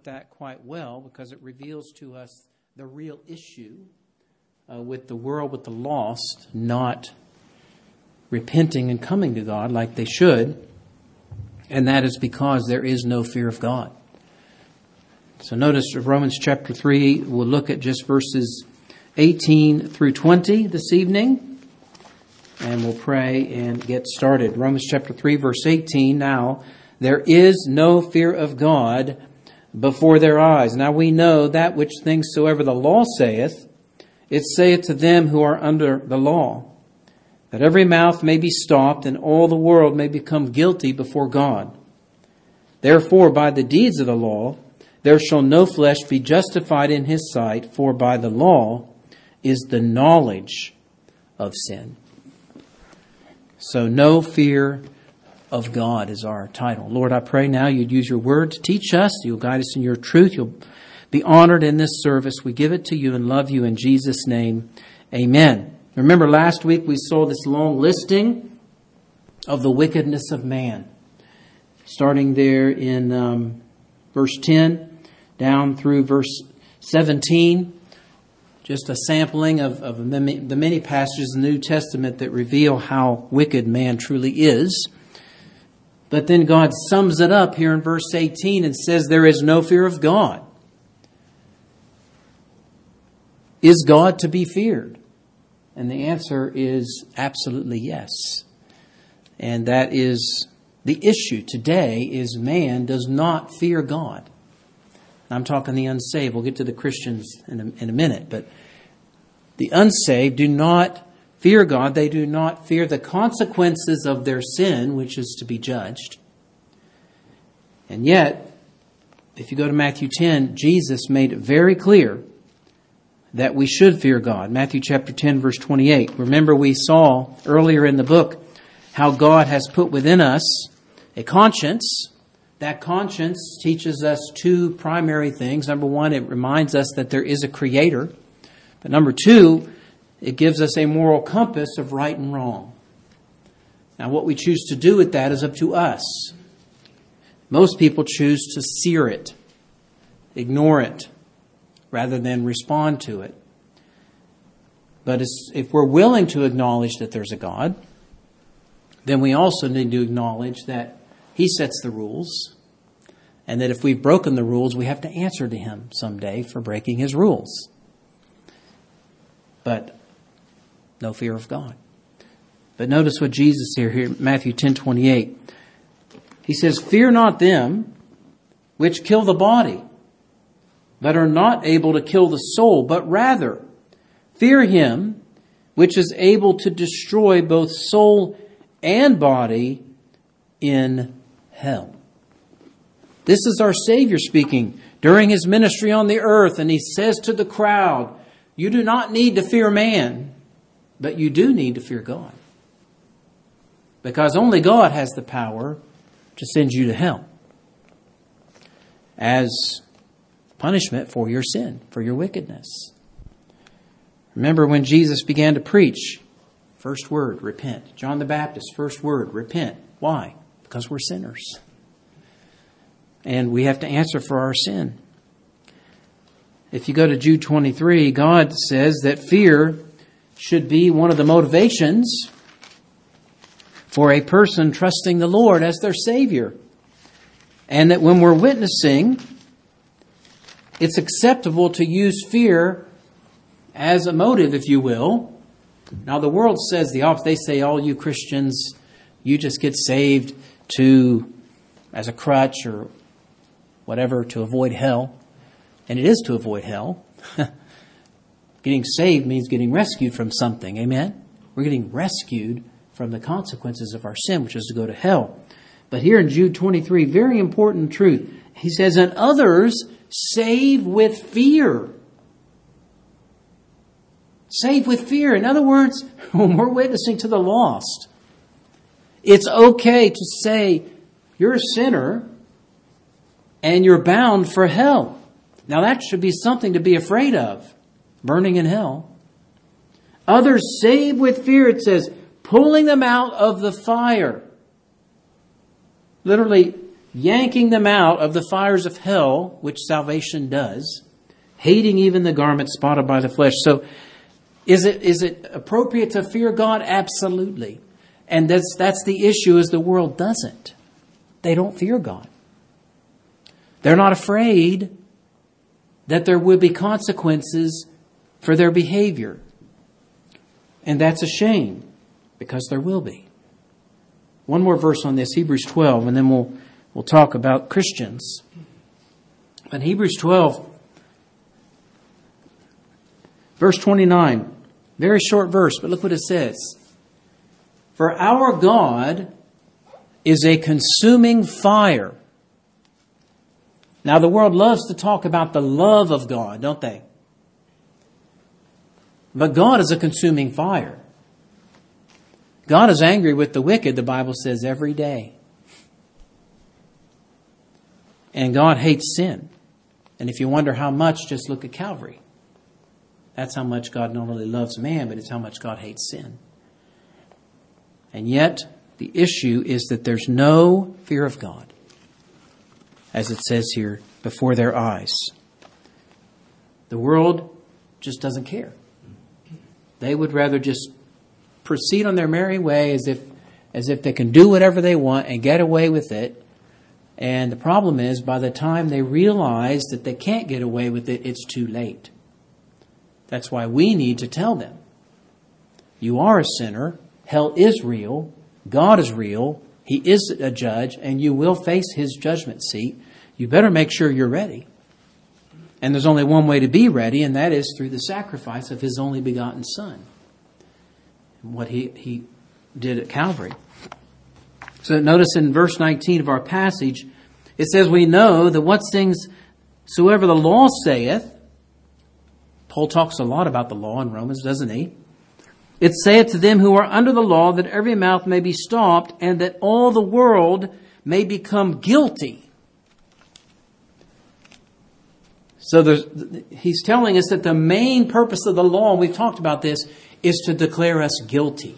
that quite well because it reveals to us the real issue with the world, with the lost, not repenting and coming to God like they should. And that is because there is no fear of God. So notice Romans chapter 3, we'll look at just verses 18 through 20 this evening. And we'll pray and get started. Romans chapter 3, verse 18. Now, there is no fear of God before their eyes. Now we know that which things soever the law saith, it saith to them who are under the law, that every mouth may be stopped, and all the world may become guilty before God. Therefore, by the deeds of the law, there shall no flesh be justified in his sight, for by the law is the knowledge of sin. So no fear of God is our title. Lord, I pray now you'd use your word to teach us. You'll guide us in your truth. You'll be honored in this service. We give it to you and love you in Jesus' name. Amen. Remember last week we saw this long listing of the wickedness of man. Starting there in verse 10 down through verse 17. Just a sampling of the many passages in the New Testament that reveal how wicked man truly is. But then God sums it up here in verse 18 and says there is no fear of God. Is God to be feared? And the answer is absolutely yes. And that is the issue today, is man does not fear God. I'm talking the unsaved. We'll get to the Christians in a minute. But the unsaved do not fear God. They do not fear the consequences of their sin, which is to be judged. And yet, if you go to Matthew 10, Jesus made it very clear that we should fear God. Matthew chapter 10, verse 28. Remember, we saw earlier in the book how God has put within us a conscience. That conscience teaches us two primary things. Number one, it reminds us that there is a creator. But number two, it gives us a moral compass of right and wrong. Now, what we choose to do with that is up to us. Most people choose to sear it, ignore it, rather than respond to it. But if we're willing to acknowledge that there's a God, then we also need to acknowledge that He sets the rules, and that if we've broken the rules, we have to answer to Him someday for breaking His rules. But no fear of God. But notice what Jesus here Matthew 10:28. He says, "Fear not them which kill the body, but are not able to kill the soul, but rather fear Him which is able to destroy both soul and body in hell." This is our Savior speaking during His ministry on the earth, and He says to the crowd, you do not need to fear man, but you do need to fear God. Because only God has the power to send you to hell as punishment for your sin, for your wickedness. Remember when Jesus began to preach, first word, repent. John the Baptist, first word, repent. Why? Because we're sinners. And we have to answer for our sin. If you go to Jude 23, God says that fear should be one of the motivations for a person trusting the Lord as their Savior. And that when we're witnessing, it's acceptable to use fear as a motive, if you will. Now, the world says the opposite. They say, all you Christians, you just get saved as a crutch or whatever to avoid hell. And it is to avoid hell. Getting saved means getting rescued from something. Amen? We're getting rescued from the consequences of our sin, which is to go to hell. But here in Jude 23, very important truth. He says, and others save with fear. Save with fear. In other words, when we're witnessing to the lost, it's okay to say you're a sinner and you're bound for hell. Now that should be something to be afraid of, burning in hell. Others save with fear, it says, pulling them out of the fire. Literally, yanking them out of the fires of hell, which salvation does, hating even the garment spotted by the flesh. So is it appropriate to fear God? Absolutely. And that's the issue, is the world doesn't. They don't fear God. They're not afraid that there will be consequences for their behavior. And that's a shame, because there will be. One more verse on this, Hebrews 12, and then we'll talk about Christians. In Hebrews 12, verse 29, very short verse, but look what it says. For our God is a consuming fire. Now, the world loves to talk about the love of God, don't they? But God is a consuming fire. God is angry with the wicked, the Bible says, every day. And God hates sin. And if you wonder how much, just look at Calvary. That's how much God not only loves man, but it's how much God hates sin. And yet, the issue is that there's no fear of God, as it says here, before their eyes. The world just doesn't care. They would rather just proceed on their merry way as if they can do whatever they want and get away with it. And the problem is, by the time they realize that they can't get away with it, it's too late. That's why we need to tell them, you are a sinner, hell is real, God is real, He is a judge, and you will face His judgment seat. You better make sure you're ready. And there's only one way to be ready, and that is through the sacrifice of His only begotten Son. What He did at Calvary. So notice in verse 19 of our passage, it says, we know that what things soever the law saith, Paul talks a lot about the law in Romans, doesn't he? It saith to them who are under the law that every mouth may be stopped and that all the world may become guilty. So he's telling us that the main purpose of the law, and we've talked about this, is to declare us guilty.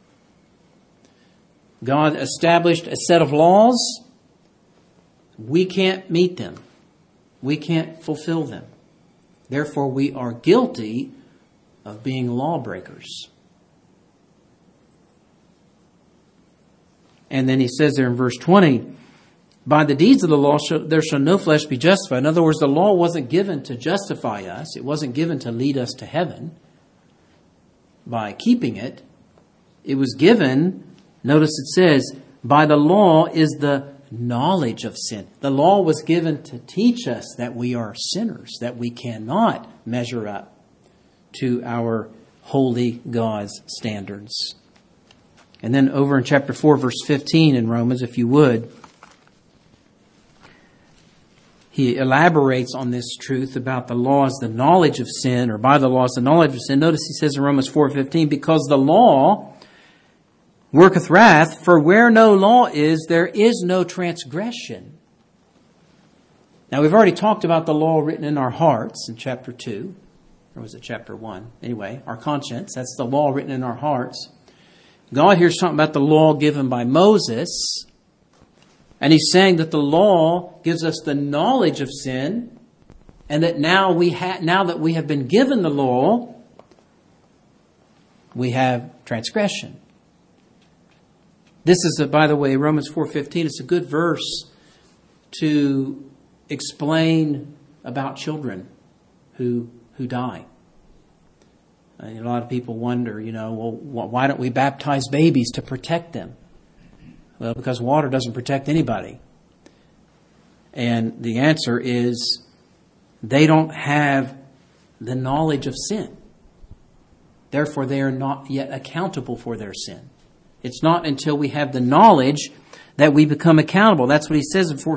God established a set of laws. We can't meet them. We can't fulfill them. Therefore, we are guilty of being lawbreakers. And then he says there in verse 20, by the deeds of the law there shall no flesh be justified. In other words, the law wasn't given to justify us. It wasn't given to lead us to heaven by keeping it. It was given, notice it says, by the law is the knowledge of sin. The law was given to teach us that we are sinners, that we cannot measure up to our holy God's standards. And then over in chapter 4, verse 15 in Romans, if you would, he elaborates on this truth about the law is the knowledge of sin, or by the law is the knowledge of sin. Notice he says in Romans 4:15, because the law worketh wrath, for where no law is, there is no transgression. Now, we've already talked about the law written in our hearts in chapter 2. Or was it chapter 1? Anyway, our conscience, that's the law written in our hearts. God here's talking about the law given by Moses. And he's saying that the law gives us the knowledge of sin, and that now that we have been given the law, we have transgression. This is, by the way, Romans 4:15. It's a good verse to explain about children who die. A lot of people wonder, well, why don't we baptize babies to protect them? Well, because water doesn't protect anybody. And the answer is they don't have the knowledge of sin. Therefore, they are not yet accountable for their sin. It's not until we have the knowledge that we become accountable. That's what he says in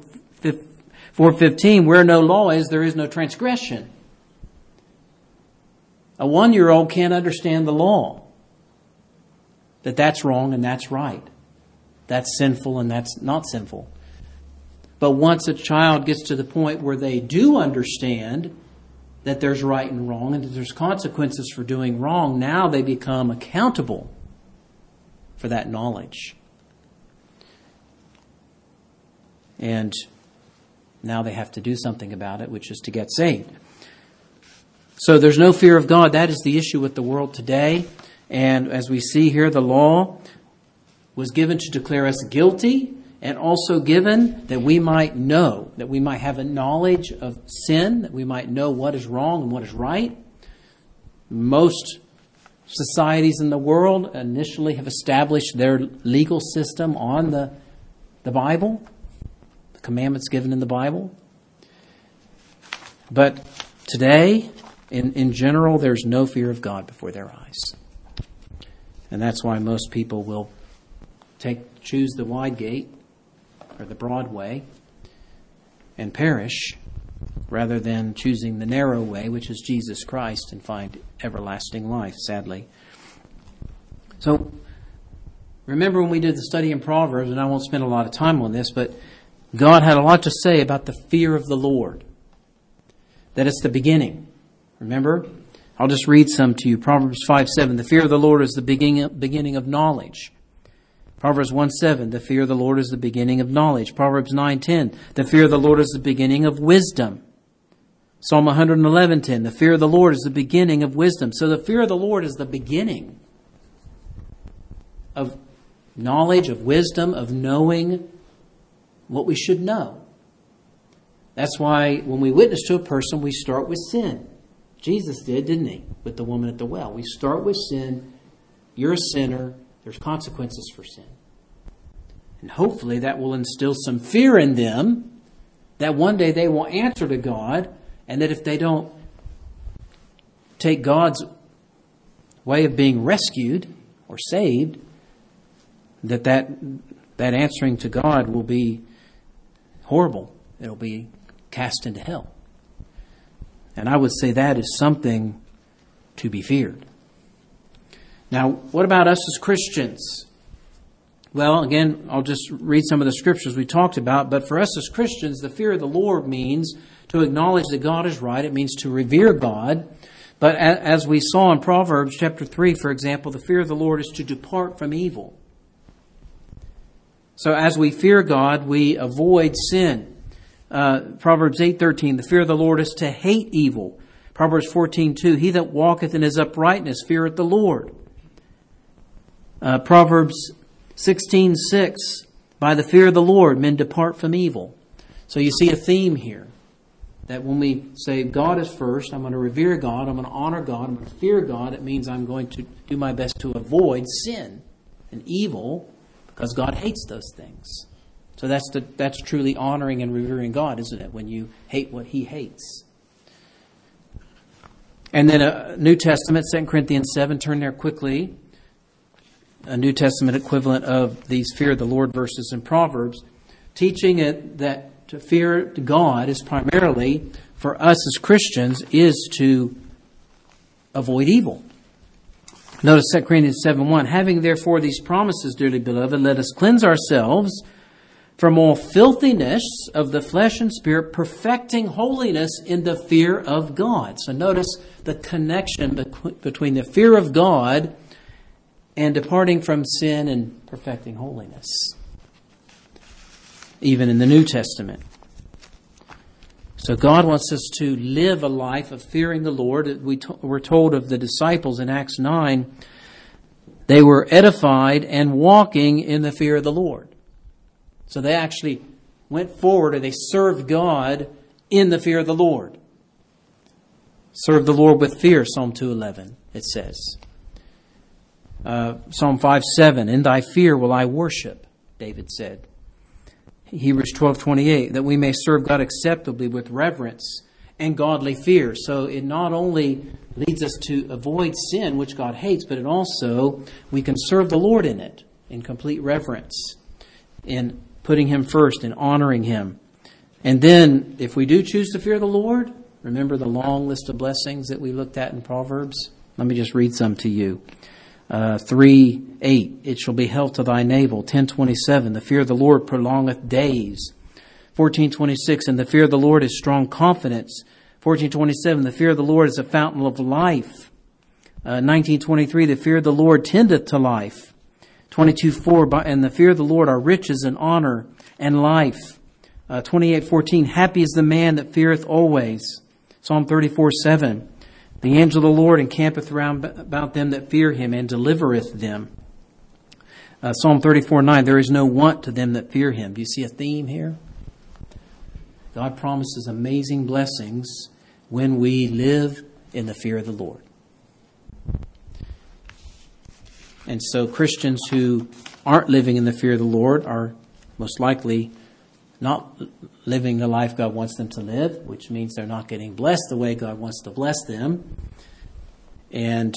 4:15, where no law is, there is no transgression. A 1-year-old can't understand the law. That's wrong and that's right. That's sinful and that's not sinful. But once a child gets to the point where they do understand that there's right and wrong and that there's consequences for doing wrong, now they become accountable for that knowledge. And now they have to do something about it, which is to get saved. So there's no fear of God. That is the issue with the world today. And as we see here, the law was given to declare us guilty, and also given that we might know, that we might have a knowledge of sin, that we might know what is wrong and what is right. Most societies in the world initially have established their legal system on the Bible, the commandments given in the Bible. But today, in general, there's no fear of God before their eyes. And that's why most people will choose the wide gate or the broad way and perish, rather than choosing the narrow way, which is Jesus Christ, and find everlasting life, sadly. So, remember when we did the study in Proverbs, and I won't spend a lot of time on this, but God had a lot to say about the fear of the Lord. That it's the beginning. Remember? I'll just read some to you. Proverbs 5:7, the fear of the Lord is the beginning of knowledge. Proverbs 1:7, the fear of the Lord is the beginning of knowledge. Proverbs 9:10, the fear of the Lord is the beginning of wisdom. Psalm 111:10, the fear of the Lord is the beginning of wisdom. So the fear of the Lord is the beginning of knowledge, of wisdom, of knowing what we should know. That's why when we witness to a person, we start with sin. Jesus did, didn't he, with the woman at the well? We start with sin. You're a sinner. There's consequences for sin. And hopefully that will instill some fear in them that one day they will answer to God, and that if they don't take God's way of being rescued or saved, that answering to God will be horrible. It'll be cast into hell. And I would say that is something to be feared. Now, what about us as Christians? Well, again, I'll just read some of the scriptures we talked about. But for us as Christians, the fear of the Lord means to acknowledge that God is right. It means to revere God. But as we saw in Proverbs chapter 3, for example, the fear of the Lord is to depart from evil. So as we fear God, we avoid sin. Proverbs 8:13, the fear of the Lord is to hate evil. Proverbs 14:2, he that walketh in his uprightness feareth the Lord. Proverbs 16:6, by the fear of the Lord men depart from evil. So you see a theme here, that when we say God is first, I'm going to revere God, I'm going to honor God, I'm going to fear God, it means I'm going to do my best to avoid sin and evil, because God hates those things. So that's truly honoring and revering God, isn't it? When you hate what He hates. And then a New Testament, 2 Corinthians 7, turn there quickly. A New Testament equivalent of these fear of the Lord verses in Proverbs, teaching it that to fear God is primarily, for us as Christians, is to avoid evil. Notice 2 Corinthians 7:1, having therefore these promises, dearly beloved, let us cleanse ourselves from all filthiness of the flesh and spirit, perfecting holiness in the fear of God. So notice the connection between the fear of God and departing from sin and perfecting holiness, even in the New Testament. So God wants us to live a life of fearing the Lord. We're told of the disciples in Acts 9, they were edified and walking in the fear of the Lord. So they actually went forward and they served God in the fear of the Lord. Serve the Lord with fear, Psalm 2:11, it says. Psalm 5:7, in thy fear will I worship, David said. Hebrews 12:28, that we may serve God acceptably with reverence and godly fear. So it not only leads us to avoid sin, which God hates, but it also, we can serve the Lord in it, in complete reverence, in putting Him first, in honoring Him. And then, if we do choose to fear the Lord, remember the long list of blessings that we looked at in Proverbs? Let me just read some to you. 3:8, it shall be health to thy navel. 10:27, the fear of the Lord prolongeth days. 14:26, and the fear of the Lord is strong confidence. 14:27, the fear of the Lord is a fountain of life. 19:23, the fear of the Lord tendeth to life. 22:4, and the fear of the Lord are riches and honor and life. 28:14, happy is the man that feareth always. Psalm 34:7, the angel of the Lord encampeth round about them that fear him and delivereth them. Psalm 34:9, there is no want to them that fear him. Do you see a theme here? God promises amazing blessings when we live in the fear of the Lord. And so Christians who aren't living in the fear of the Lord are most likely not living the life God wants them to live, which means they're not getting blessed the way God wants to bless them. And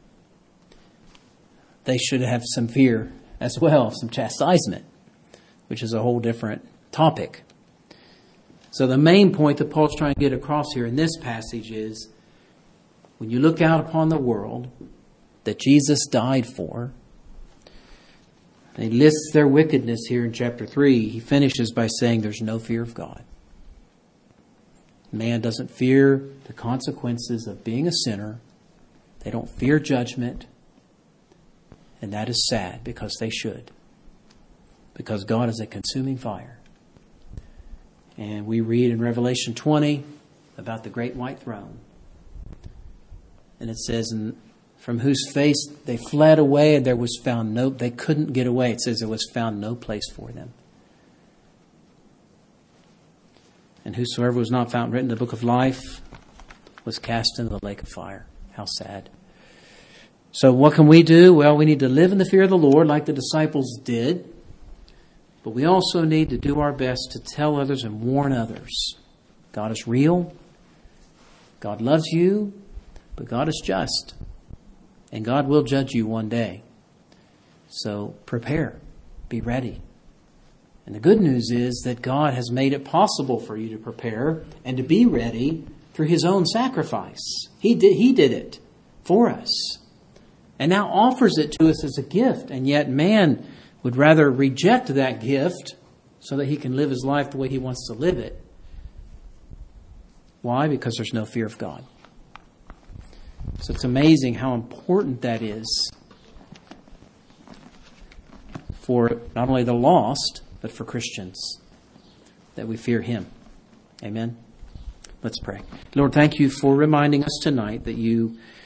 they should have some fear as well, some chastisement, which is a whole different topic. So the main point that Paul's trying to get across here in this passage is, when you look out upon the world that Jesus died for, and he lists their wickedness here in chapter 3, he finishes by saying there's no fear of God. Man doesn't fear the consequences of being a sinner. They don't fear judgment. And that is sad, because they should. Because God is a consuming fire. And we read in Revelation 20 about the great white throne. And it says, from whose face they fled away, and there was found they couldn't get away. It says there was found no place for them. And whosoever was not found written in the book of life was cast into the lake of fire. How sad. So what can we do? Well, we need to live in the fear of the Lord like the disciples did. But we also need to do our best to tell others and warn others. God is real. God loves you. But God is just. And God will judge you one day. So prepare. Be ready. And the good news is that God has made it possible for you to prepare and to be ready through His own sacrifice. He did it for us. And now offers it to us as a gift. And yet man would rather reject that gift so that he can live his life the way he wants to live it. Why? Because there's no fear of God. So it's amazing how important that is for not only the lost, but for Christians, that we fear Him. Amen? Let's pray. Lord, thank you for reminding us tonight that you